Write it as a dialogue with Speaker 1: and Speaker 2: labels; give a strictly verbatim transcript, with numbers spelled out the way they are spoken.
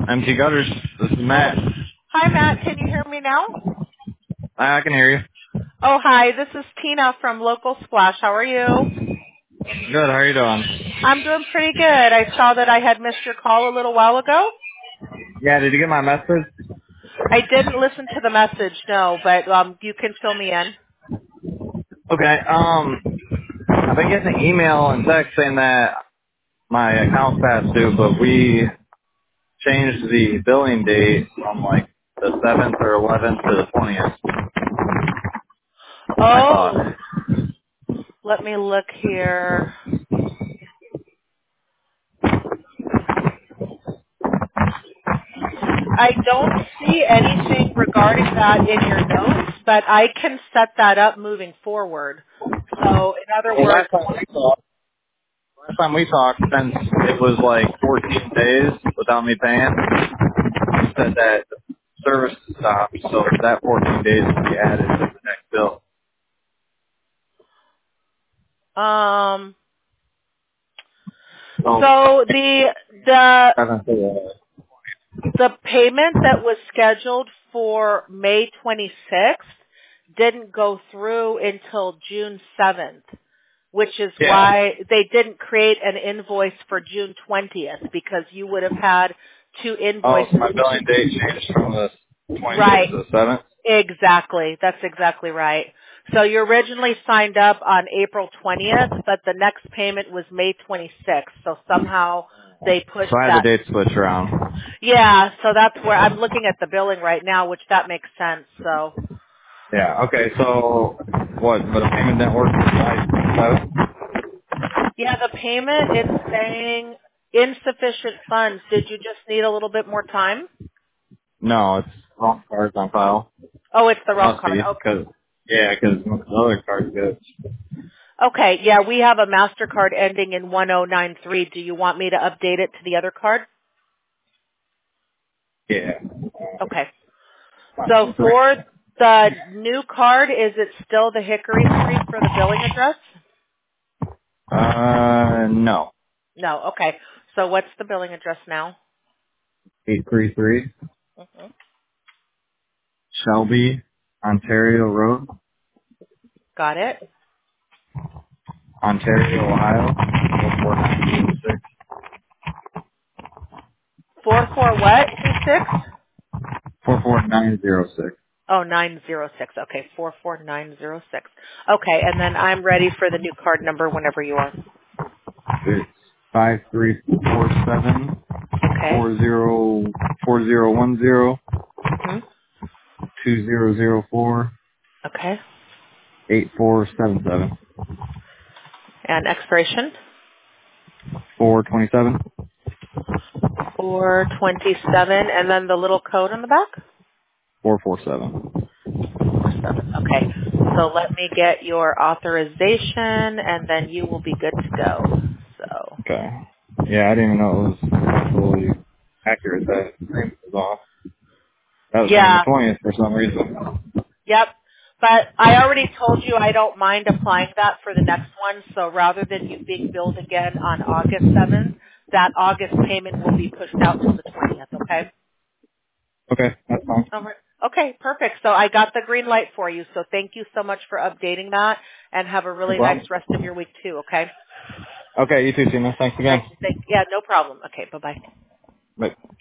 Speaker 1: M T Gutters, this is Matt.
Speaker 2: Hi, Matt. Can you hear me now?
Speaker 1: I can hear you.
Speaker 2: Oh, hi. This is Tina from Local Splash. How are you?
Speaker 1: Good, how are you doing?
Speaker 2: I'm doing pretty good. I saw that I had missed your call a little while ago.
Speaker 1: Yeah, did you get my message?
Speaker 2: I didn't listen to the message, no, but um, you can fill me in.
Speaker 1: Okay, um, I've been getting an email and text saying that my account's past due, but we changed the billing date from like the seventh or eleventh to the twentieth, I thought.
Speaker 2: Oh, let me look here. I don't see anything regarding that in your notes, but I can set that up moving forward. So, in other
Speaker 1: Well,
Speaker 2: words,
Speaker 1: last time we talked, last time we talked, since it was like fourteen days without me paying, you said that the service stopped, so that fourteen days would be added to the next bill.
Speaker 2: um,
Speaker 1: So,
Speaker 2: so the the
Speaker 1: seventh to the
Speaker 2: The payment that was scheduled for May twenty-sixth didn't go through until June seventh, which is
Speaker 1: yeah.
Speaker 2: why they didn't create an invoice for June twentieth, because you would have had two
Speaker 1: Oh, so
Speaker 2: invoices.
Speaker 1: my billing date changed from the twentieth
Speaker 2: Right.
Speaker 1: to the seventh?
Speaker 2: Exactly. That's exactly right. So you originally signed up on April twentieth, but the next payment was May twenty-sixth. So somehow they pushed
Speaker 1: So I had the
Speaker 2: that.
Speaker 1: date switch around.
Speaker 2: Yeah, so that's where I'm looking at the billing right now, which that makes sense. So
Speaker 1: Yeah, okay, so what, but the payment didn't work for July twenty-seventh?
Speaker 2: yeah, the payment, it's saying insufficient funds. Did you just need a little bit more time?
Speaker 1: No, it's wrong cards on file.
Speaker 2: Oh, it's the
Speaker 1: It
Speaker 2: wrong
Speaker 1: must
Speaker 2: card.
Speaker 1: be, because, yeah, because the other card's good.
Speaker 2: Okay, yeah, we have a MasterCard ending in one oh nine three. Do you want me to update it to the other card?
Speaker 1: Yeah.
Speaker 2: Okay. So for the new card, is it still the Hickory Street for the billing address?
Speaker 1: Uh, no.
Speaker 2: No, okay. So what's the billing address now?
Speaker 1: eight three three
Speaker 2: hmm
Speaker 1: Shelby, Ontario Road,
Speaker 2: Got it.
Speaker 1: Ontario, Ohio, four four nine zero six.
Speaker 2: Four four what? Two six?
Speaker 1: four four nine zero six.
Speaker 2: Oh, nine zero six. Okay, four four nine zero six. Okay, and then I'm ready for the new card number whenever you are.
Speaker 1: It's five three four seven
Speaker 2: Okay.
Speaker 1: four zero four zero one zero
Speaker 2: Mhm.
Speaker 1: two zero zero four
Speaker 2: Okay.
Speaker 1: eight four seven seven
Speaker 2: And expiration
Speaker 1: four twenty seven
Speaker 2: four twenty-seven, and then the little code on the back.
Speaker 1: four four seven.
Speaker 2: Four seven. Okay. So let me get your authorization, and then you will be good to go. So.
Speaker 1: Okay. Yeah, I didn't even know it was actually accurate that the payment was off. That was saying the
Speaker 2: Yeah.
Speaker 1: twentieth for some reason.
Speaker 2: Yep. But I already told you I don't mind applying that for the next one, so rather than you being billed again on August seventh, that August payment will be pushed out to the twentieth, okay?
Speaker 1: Okay, that's fine.
Speaker 2: All right. Okay, perfect. So I got the green light for you, so thank you so much for updating that, and have a
Speaker 1: No
Speaker 2: really nice
Speaker 1: problem.
Speaker 2: rest of your week too, okay?
Speaker 1: Okay, you too, Tina. Thanks again.
Speaker 2: Thank, thank, yeah, no problem. Okay, bye-bye.
Speaker 1: Bye.